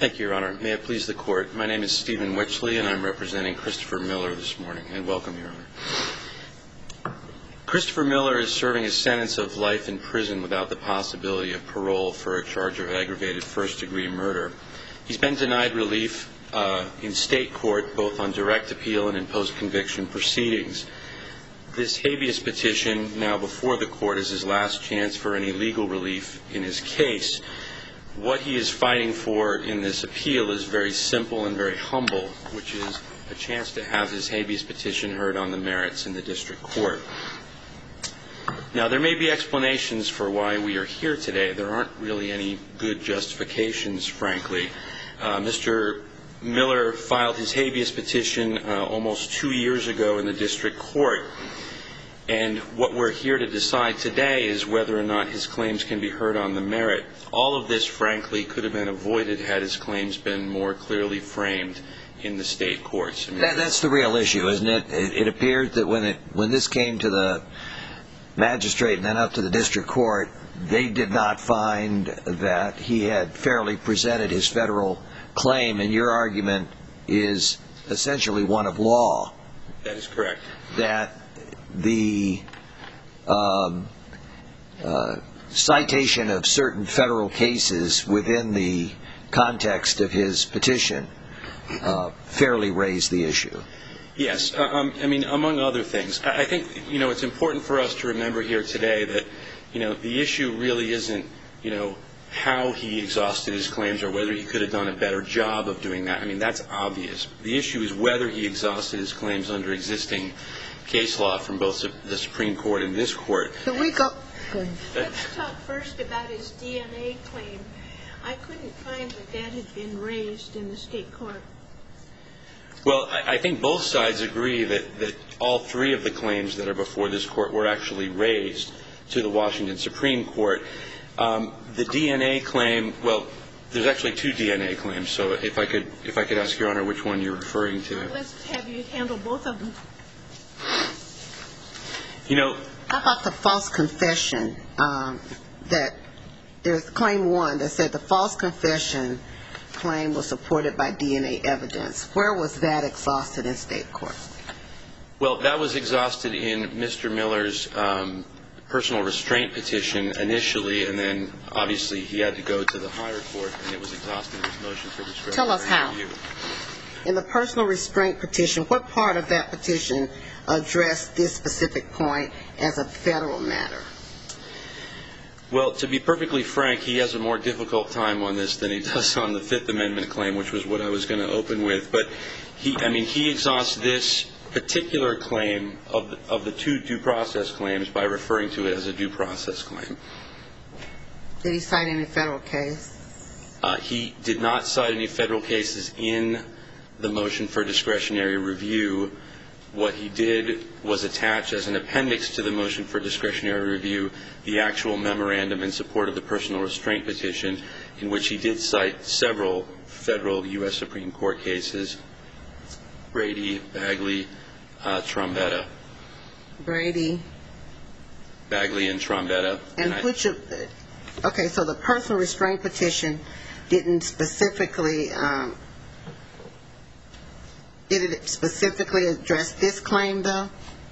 Thank you, Your Honor. May it please the Court. My name is Stephen Witchley, and I'm representing Christopher Miller this morning. And welcome, Your Honor. Christopher Miller is serving a sentence of life in prison without the possibility of parole for a charge of aggravated first-degree murder. He's been denied relief in state court, both on direct appeal and in post-conviction proceedings. This habeas petition, now before the Court, is his last chance for any legal relief in his case. What he is fighting for in this appeal is very simple and very humble, which is a chance to have his habeas petition heard on the merits in the district court. Now, there may be explanations for why we are here today. There aren't really any good justifications, frankly. Mr. Miller filed his habeas petition almost 2 years ago in the district court. And what we're here to decide today is whether or not his claims can be heard on the merit. All of this, frankly, could have been avoided had his claims been more clearly framed in the state courts. That's the real issue, isn't it? It appears that when this came to the magistrate and then up to the district court, they did not find that he had fairly presented his federal claim, and your argument is essentially one of law. That is correct. That the citation of certain federal cases within the context of his petition fairly raised the issue. Yes. I mean, among other things. I think, it's important for us to remember here today that, the issue really isn't, how he exhausted his claims or whether he could have done a better job of doing that. I mean, that's obvious. The issue is whether he exhausted his claims under existing case law from both the Supreme Court and this court. Let's talk first about his DNA claim. I couldn't find that that had been raised in the state court. Well, I think both sides agree that all three of the claims that are before this court were actually raised to the Washington Supreme Court. The DNA claim, well, there's actually two DNA claims, so if I could ask Your Honor which one you're referring to. Well, let's have you handle both of them. How about the false confession? That there's claim one that said the false confession claim was supported by DNA evidence. Where was that exhausted in state court? Well, that was exhausted in Mr. Miller's personal restraint petition initially, and then obviously he had to go to the higher court, and it was exhausted in his motion for discretionary review. Tell us how. In the personal restraint petition, what part of that petition addressed this specific point as a federal matter? Well, to be perfectly frank, he has a more difficult time on this than he does on the Fifth Amendment claim, which was what I was going to open with. But he exhausts this particular claim of the two due process claims by referring to it as a due process claim. Did he cite any federal case? He did not cite any federal cases in the motion for discretionary review. What he did was attach as an appendix to the motion for discretionary review the actual memorandum in support of the personal restraint petition, in which he did cite several federal U.S. Supreme Court cases: Brady, Bagley, Trombetta. Brady, Bagley, and Trombetta. And which of the... Okay, so the personal restraint petition didn't specifically... Did it specifically address this claim, though?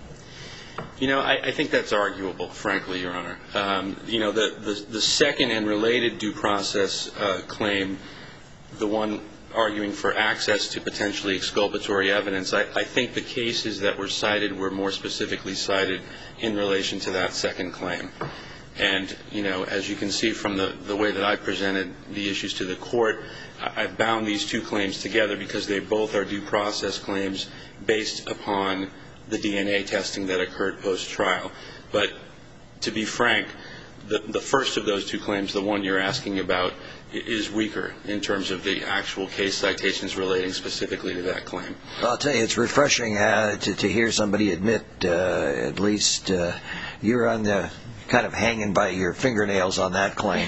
I think that's arguable, frankly, Your Honor. The second and related due process claim, the one arguing for access to potentially exculpatory evidence, I think the cases that were cited were more specifically cited in relation to that second claim. And, as you can see from the way that I presented the issues to the court, I've bound these two claims together because they both are due process claims based upon the DNA testing that occurred post-trial. But to be frank, the first of those two claims, the one you're asking about, is weaker in terms of the actual case citations relating specifically to that claim. I'll tell you, it's refreshing to hear somebody admit at least you're on the kind of hanging by your fingernails on that claim.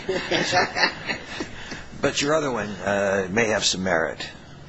But your other one may have some merit.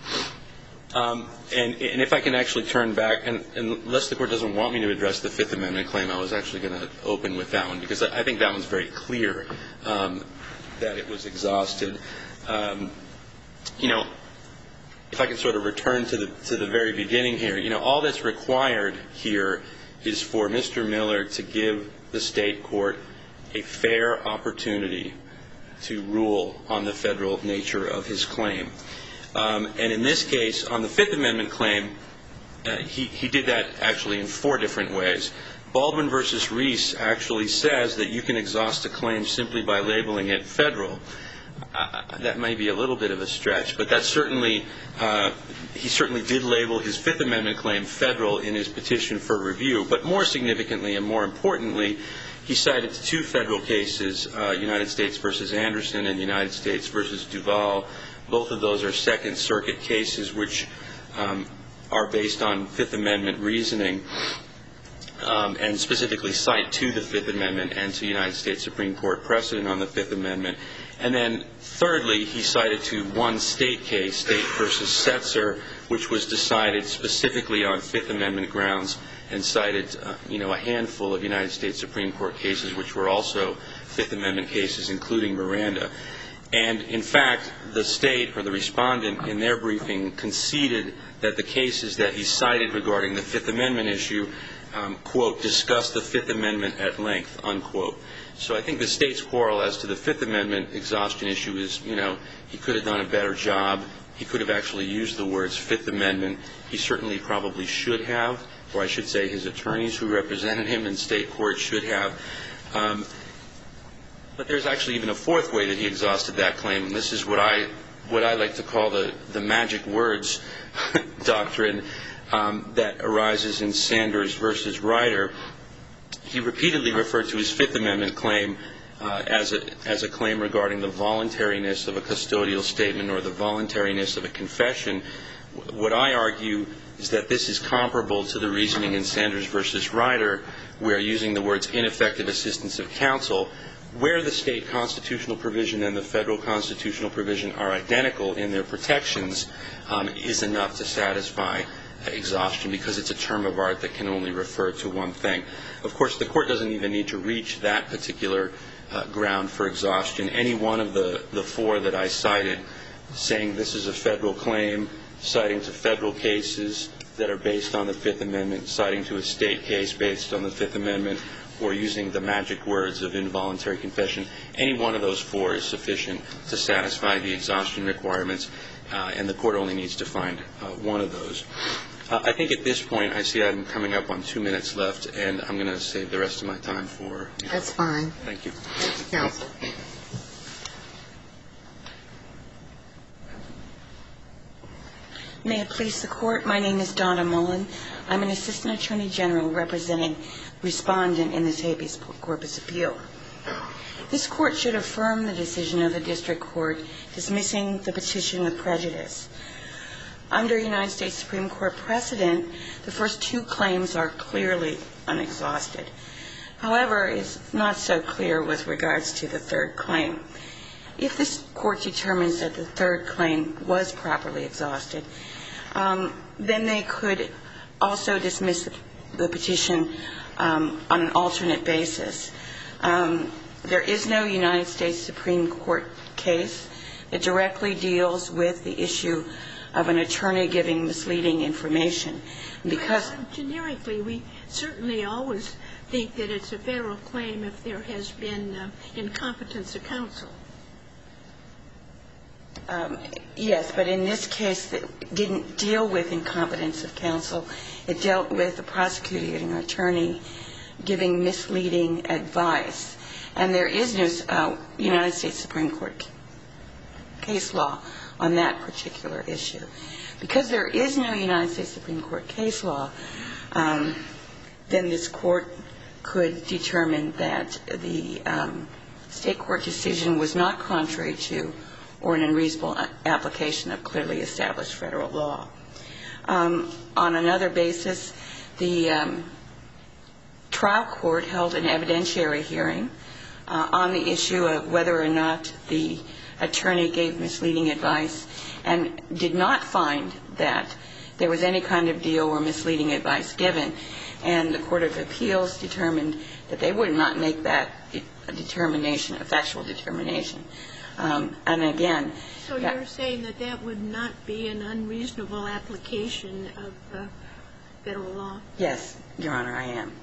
And if I can actually turn back, and unless the court doesn't want me to address the Fifth Amendment claim, I was actually going to open with that one, because I think that one's very clear that it was exhausted. if I can sort of return to the very beginning here, all that's required here is for Mr. Miller to give the state court a fair opportunity to rule on the federal nature of his claim. And in this case, on the Fifth Amendment claim, he did that actually in 4 different ways. Baldwin v. Reese actually says that you can exhaust a claim simply by labeling it federal. That may be a little bit of a stretch, but that certainly, he certainly did label his Fifth Amendment claim federal in his petition for review. But more significantly and more importantly, he cited 2 federal cases, United States v. Anderson and United States v. Duval. Both of those are Second Circuit cases which are based on Fifth Amendment reasoning, and specifically cite to the Fifth Amendment and to United States Supreme Court precedent on the Fifth Amendment. And then thirdly, he cited to one state case, State v. Setzer, which was decided specifically on Fifth Amendment grounds, and cited a handful of United States Supreme Court cases which were also Fifth Amendment cases, including Miranda. And in fact, the state, or the respondent, in their briefing conceded that the cases that he cited regarding the Fifth Amendment issue, quote, discuss the Fifth Amendment at length, unquote. So I think the state's quarrel as to the Fifth Amendment exhaustion issue is, he could have done a better job. He could have actually used the words Fifth Amendment. He certainly probably should have, or I should say his attorneys who represented him in state court should have. But there's actually even a 4th way that he exhausted that claim, and this is what I like to call the magic words doctrine that arises in Sanders v. Ryder. He repeatedly referred to his Fifth Amendment claim as a claim regarding the voluntariness of a custodial statement or the voluntariness of a confession. What I argue is that this is comparable to the reasoning in Sanders v. Ryder, where using the words ineffective assistance of counsel, where the state constitutional provision and the federal constitutional provision are identical in their protections, is enough to satisfy exhaustion, because it's a term of art that can only refer to one thing. Of course, the court doesn't even need to reach that particular ground for exhaustion. Any one of the 4 that I cited, saying this is a federal claim, citing to federal cases that are based on the Fifth Amendment, citing to a state case based on the Fifth Amendment, or using the magic words of involuntary confession, any one of those 4 is sufficient to satisfy the exhaustion requirements, and the court only needs to find one of those. I think at this point, I see I'm coming up on 2 minutes left, and I'm going to save the rest of my time for... That's fine. Thank you. Thank you, counsel. May it please the Court, my name is Donna Mullen. I'm an Assistant Attorney General representing respondent in this habeas corpus appeal. This Court should affirm the decision of the District Court dismissing the petition with prejudice. Under United States Supreme Court precedent, the first 2 claims are clearly unexhausted. However, it's not so clear with regards to the 3rd claim. If this Court determines that the 3rd claim was properly exhausted, then they could also dismiss the petition on an alternate basis. There is no United States Supreme Court case that directly deals with the issue of an attorney giving misleading information. Because generically, we certainly always think that it's a federal claim if there has been incompetence of counsel. Yes, but in this case, it didn't deal with incompetence of counsel. It dealt with the prosecuting attorney giving misleading advice. And there is no United States Supreme Court case law on that particular issue. Because there is no United States Supreme Court case law, then this Court could determine that the state court decision was not contrary to or an unreasonable application of clearly established federal law. On another basis, the trial court held an evidentiary hearing on the issue of whether or not the attorney gave misleading advice and did not find that there was any kind of deal or misleading advice given. And the Court of Appeals determined that they would not make that determination, a factual determination, And again... So you're saying that that would not be an unreasonable application of federal law? Yes, Your Honor, I am.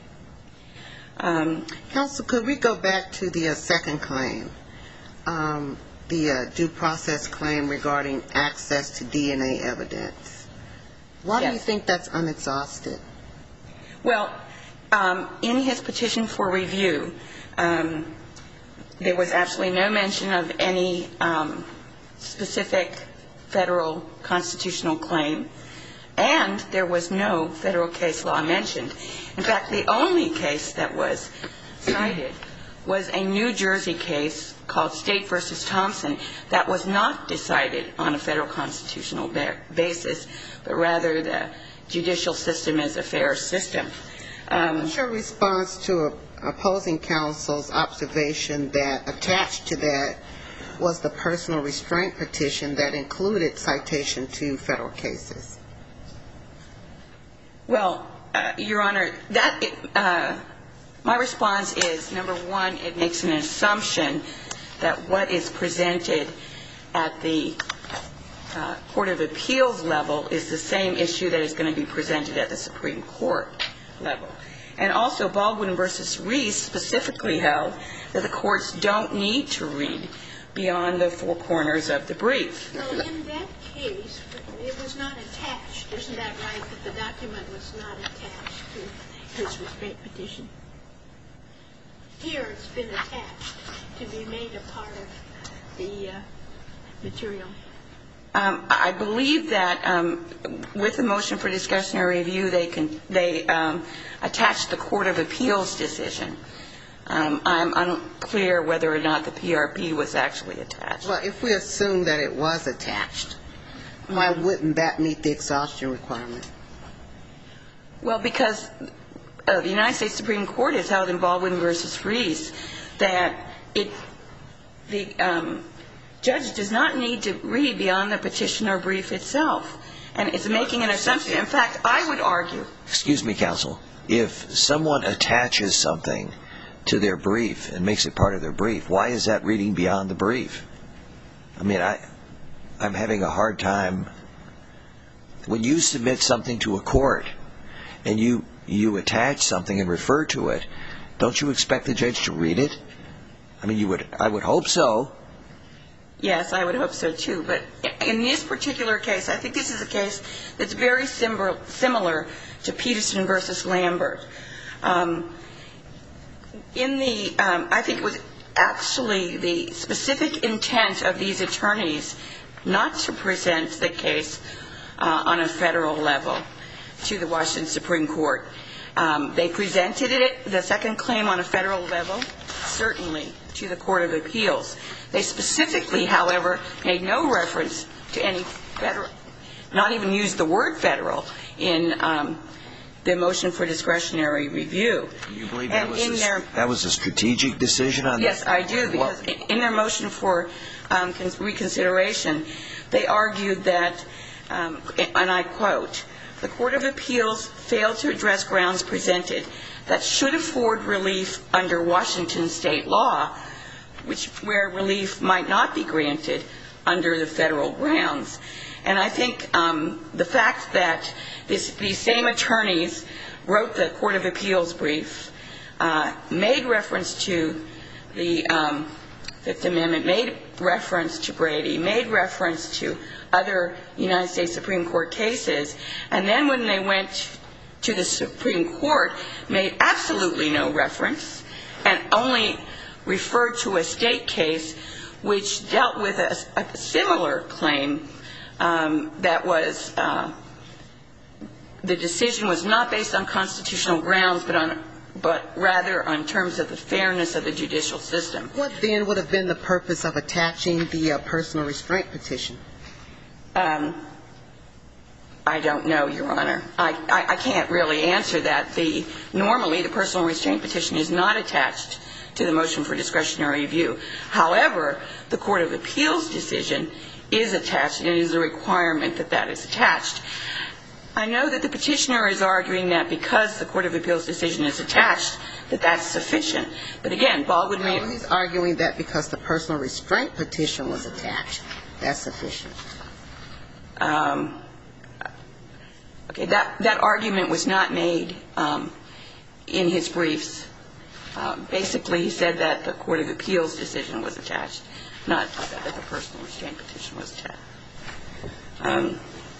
Counsel, could we go back to the second claim, the due process claim regarding access to DNA evidence? Why do you think that's unexhausted? Well, in his petition for review, there was absolutely no mention of any specific federal constitutional claim, and there was no federal case law mentioned. In fact, the only case that was cited was a New Jersey case called State v. Thompson that was not decided on a federal constitutional basis, but rather the judicial system is a fair system. What's your response to opposing counsel's observation that attached to that was the personal restraint petition that included citation to federal cases? Well, Your Honor, my response is, number one, it makes an assumption that what is presented at the Court of Appeals level is the same issue that is going to be presented at the Supreme Court level. And also, Baldwin v. Reese specifically held that the courts don't need to read beyond the four corners of the brief. So in that case, it was not attached. Isn't that right, that the document was not attached to his restraint petition? Here it's been attached to be made a part of the material. I believe that with the motion for discretionary review, they attached the Court of Appeals decision. I'm unclear whether or not the PRP was actually attached. Well, if we assume that it was attached, why wouldn't that meet the exhaustion requirement? Well, because the United States Supreme Court has held in Baldwin v. Reese that the judge does not need to read beyond the petition or brief itself. And it's making an assumption. In fact, I would argue... Excuse me, counsel. If someone attaches something to their brief and makes it part of their brief, why is that reading beyond the brief? I mean, I'm having a hard time. When you submit something to a court and you attach something and refer to it, don't you expect the judge to read it? I mean, I would hope so. Yes, I would hope so, too. But in this particular case, I think this is a case that's very similar to Peterson v. Lambert. I think it was actually the specific intent of these attorneys not to present the case on a federal level to the Washington Supreme Court. They presented it, the second claim, on a federal level, certainly to the Court of Appeals. They specifically, however, made no reference to any federal, not even used the word federal in the motion for discretionary review. Do you believe that was a strategic decision on that? Yes, I do, because in their motion for reconsideration, they argued that, and I quote, the Court of Appeals failed to address grounds presented that should afford relief under Washington state law, where relief might not be granted under the federal grounds. And I think the fact that these same attorneys wrote the Court of Appeals brief, made reference to the Fifth Amendment, made reference to Brady, made reference to other United States Supreme Court cases, and then when they went to the Supreme Court, made absolutely no reference and only referred to a state case which dealt with a similar claim that was, the decision was not based on constitutional grounds, but rather on terms of the fairness of the judicial system. What then would have been the purpose of attaching the personal restraint petition? I don't know, Your Honor. I can't really answer that. Normally, the personal restraint petition is not attached to the motion for discretionary review. However, the Court of Appeals decision is attached, and it is a requirement that that is attached. I know that the petitioner is arguing that because the Court of Appeals decision is attached, that that's sufficient. But again, Baldwin... No, he's arguing that because the personal restraint petition was attached, that's sufficient. Okay, that argument was not made in his briefs. Basically, he said that the Court of Appeals decision was attached, not that the personal restraint petition was attached.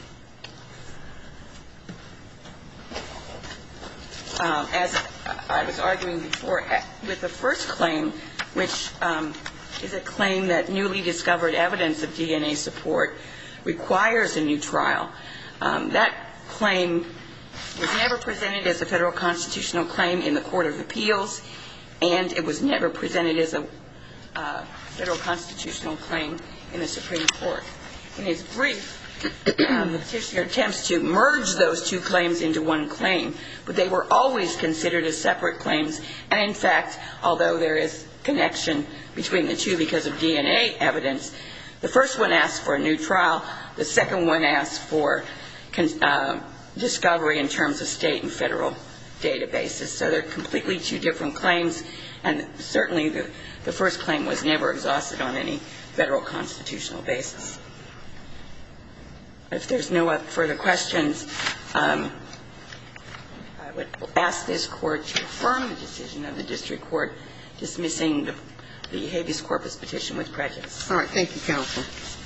As I was arguing before, with the first claim, which is a claim that newly discovered evidence of DNA support requires a new trial, that claim was never presented as a federal constitutional claim in the Court of Appeals, and it was never presented as a federal constitutional claim in the Supreme Court. In his brief, the petitioner attempts to merge those two claims into one claim, but they were always considered as separate claims. And in fact, although there is connection between the two because of DNA evidence, the first one asked for a new trial, the second one asked for discovery in terms of state and federal databases. So they're completely two different claims, and certainly the first claim was never exhausted on any federal constitutional basis. If there's no further questions, I would ask this Court to affirm the decision of the district court dismissing the habeas corpus petition with prejudice. All right. Thank you, counsel.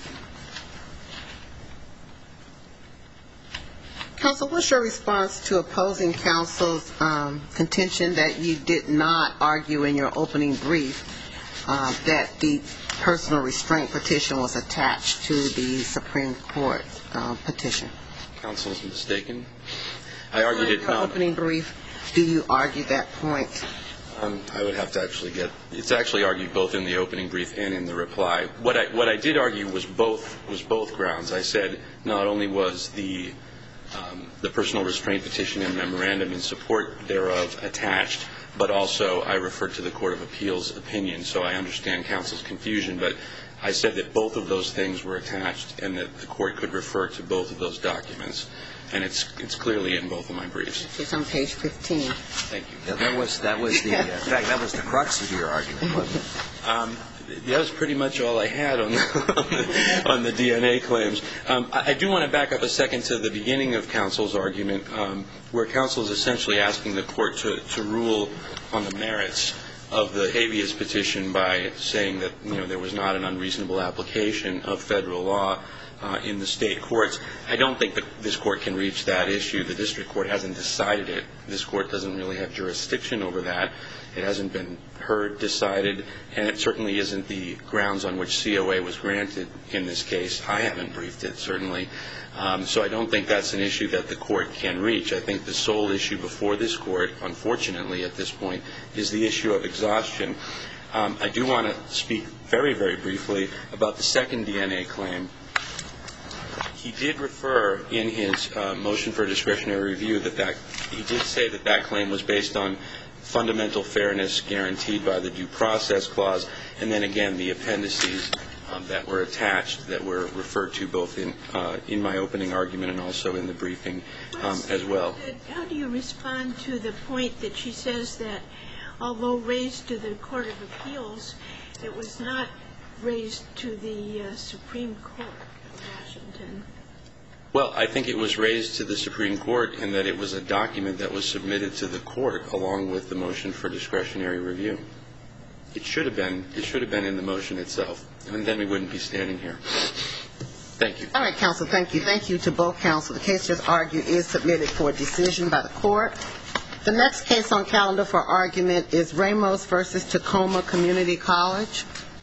Counsel, what's your response to opposing counsel's contention that you did not argue in your opening brief that the personal restraint petition was attached to the Supreme Court petition? Counsel is mistaken. I argued it. In your opening brief, do you argue that point? I would have to actually it's actually argued both in the opening brief and in the reply. What I did argue was both grounds. I said not only was the personal restraint petition and memorandum in support thereof attached, but also I referred to the Court of Appeals opinion. So I understand counsel's confusion, but I said that both of those things were attached and that the court could refer to both of those documents. And it's clearly in both of my briefs. It's on page 15. Thank you. Yeah, that was the crux of your argument, wasn't it? That was pretty much all I had on the DNA claims. I do want to back up a second to the beginning of counsel's argument, where counsel is essentially asking the court to rule on the merits of the habeas petition by saying that there was not an unreasonable application of federal law in the state courts. I don't think that this court can reach that issue. The district court hasn't decided it. This court doesn't really have jurisdiction over that. It hasn't been heard, decided, and it certainly isn't the grounds on which COA was granted in this case. I haven't briefed it, certainly. So I don't think that's an issue that the court can reach. I think the sole issue before this court, unfortunately at this point, is the issue of exhaustion. I do want to speak very, very briefly about the second DNA claim. He did refer in his motion for discretionary review that he did say that claim was based on fundamental fairness guaranteed by the Due Process Clause, and then again the appendices that were attached that were referred to both in my opening argument and also in the briefing as well. How do you respond to the point that she says that although raised to the Court of Appeals, it was not raised to the Supreme Court of Washington? Well, I think it was raised to the Supreme Court in that it was a document that was submitted to the court along with the motion for discretionary review. It should have been in the motion itself, and then we wouldn't be standing here. Thank you. All right, counsel, thank you. Thank you to both counsel. The case just argued is submitted for decision by the court. The next case on calendar for argument is Ramos v. Tacoma Community College.